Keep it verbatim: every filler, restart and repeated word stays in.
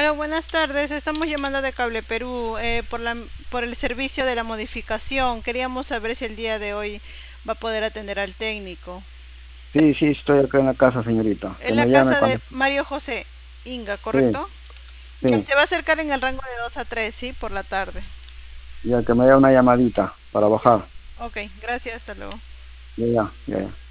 Hola, buenas tardes. Estamos llamando de Cable Perú eh, por la, por el servicio de la modificación. Queríamos saber si el día de hoy va a poder atender al técnico. Sí, sí, estoy acá en la casa, señorita. Que En la me llame casa de cuando... Mario José Inga, Sí, ¿correcto? Ya sí, se va a acercar en el rango de dos a tres, ¿sí? Por la tarde. ya que me dé una llamadita para Ya. bajar. Ok, gracias, hasta luego. Ya, ya, ya. Ya.